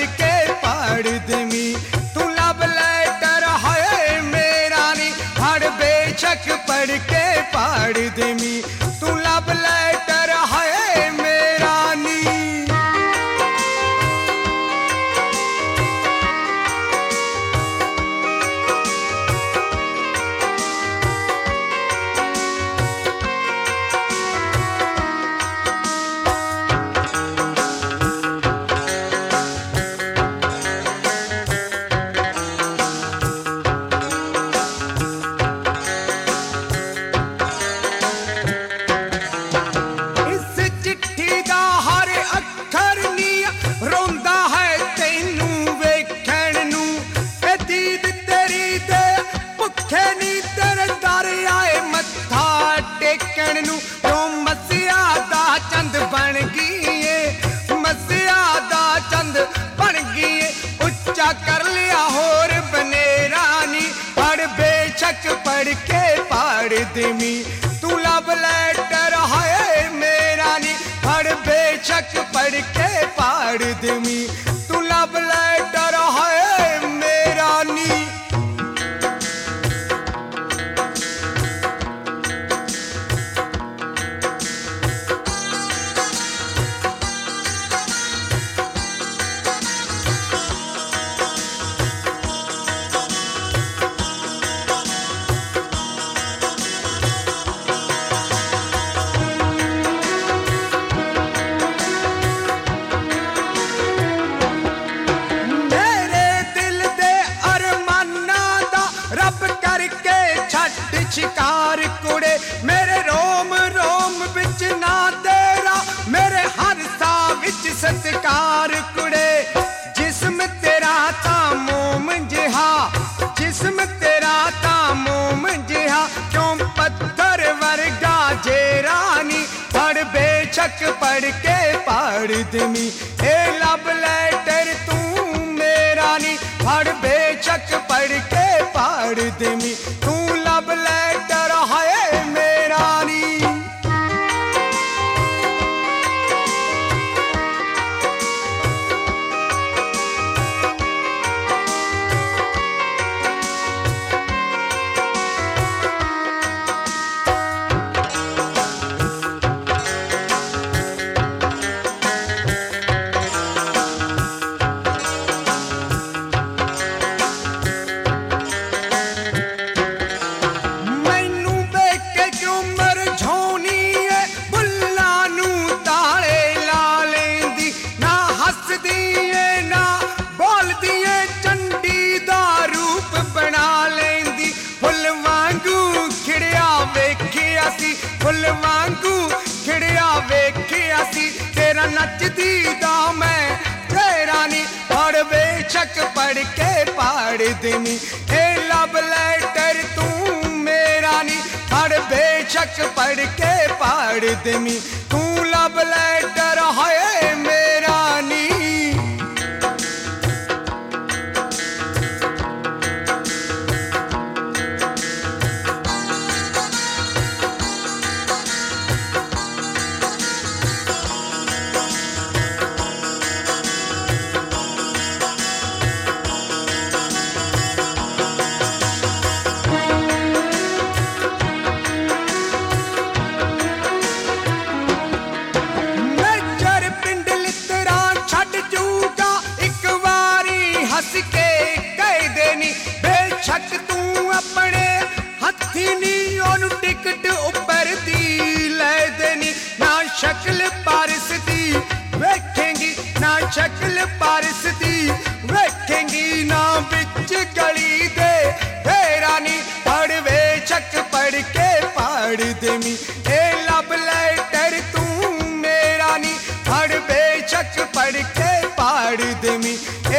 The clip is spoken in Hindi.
पढ़ के पाड़ देमी। तू लव लेटर है मेरा नी हर बेशक पढ़ के पाड़ देमी। तू लव लेटर है मेरा नी। कर लिया होर बनेरा नी पढ़ बेशक पढ़ के पाड़ देमी। तू लव लेटर है मेरा नी पढ़ बेशक पढ़ के पाड़ देमी। तू लव लेटर है मेरा नी। शिकार कुड़े मेरे रोम रोम बिच ना तेरा मेरे हर सा बिच सत्कार कुड़े। जिस्म तेरा ता मोम जिहा जिस्म तेरा ता मोम जिहा क्यों पत्थर वर्गा जेरानी पढ़ बेशक पढ़ के पाड़ देमी। ए लव लेटर तू मेरा नी पढ़ बेशक पढ़ के पाड़ देमी। तू लव लेटर है मेरा नी। फुल वांगू खिड़िया वेखिया सी तेरा नचदी दा मैं तेरा नी पढ़ बेशक पढ़ के पाड़ देमी। ए लव लेटर तू मेरा नी पढ़ बेशक पढ़ के पाड़ देमी। तू लव लेटर है मेरा नी। टिकट ऊपर दी ले देनी ना शक्ल पारिस दी वेखेंगी ना शक्ल पारिस दी वेखेंगी ना बिच गली दे तेरा नी पढ़ बेशक पढ़ के पाड़ देमी। ए लव लेटर तू मेरा नी पढ़ बेशक पढ़ के पाड़ देमी।